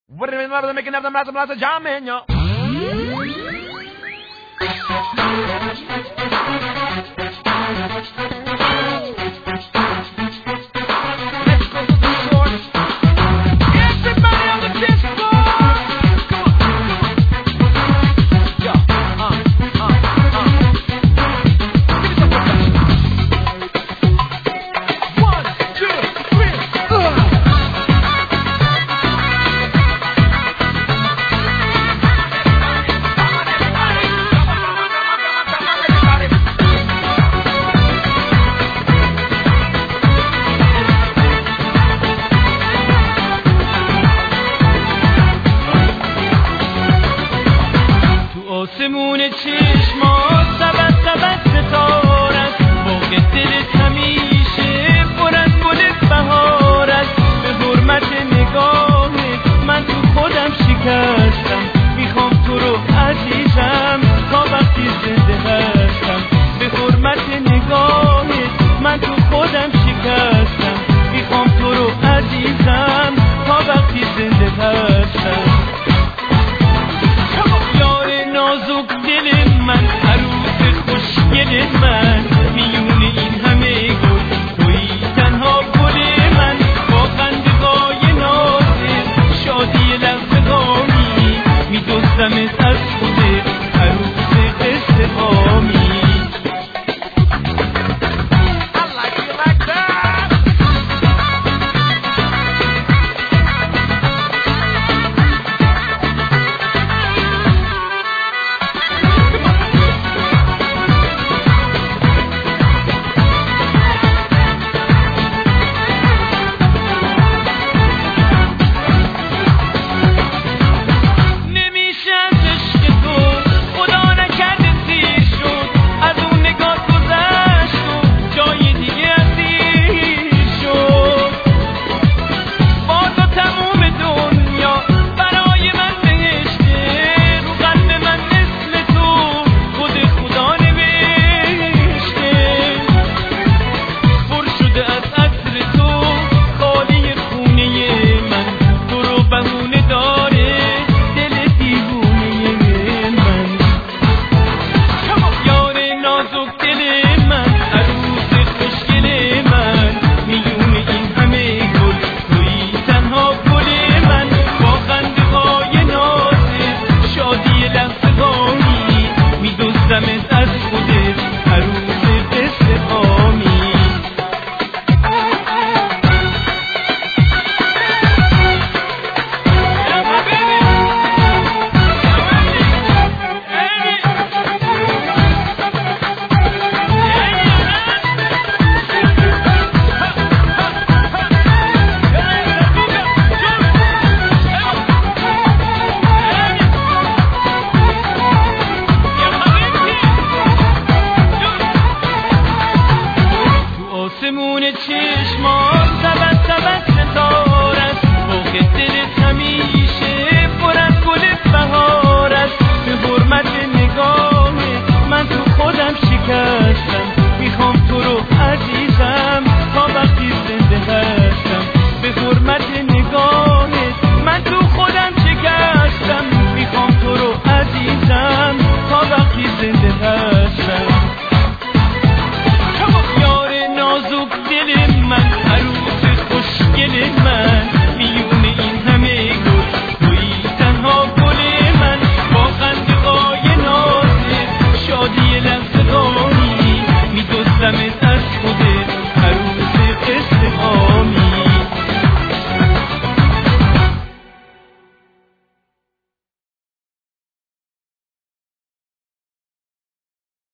What do you mean, making them lots of jam in yo? Let's go to the source. Everybody on the dance floor. Come on. Give me some percussion. 1, 2, 3. آسمون چشمات سبز سبز ستاره است باغ دلت همیشه پر از گل بهار است به حرمت نگاهت من تو خودم شکستم میخوام تو رو عزیزم تا وقتی زنده هستم به حرمت نگاهت من تو خودم شکستم میخوام تو رو عزیزم تا وقتی زنده هستم نازک دل من عروس خوشگل من میون این همه گل تویی تنها گل من با خنده‌های نازت شادی لحظه‌هایی می‌دزدمت از خود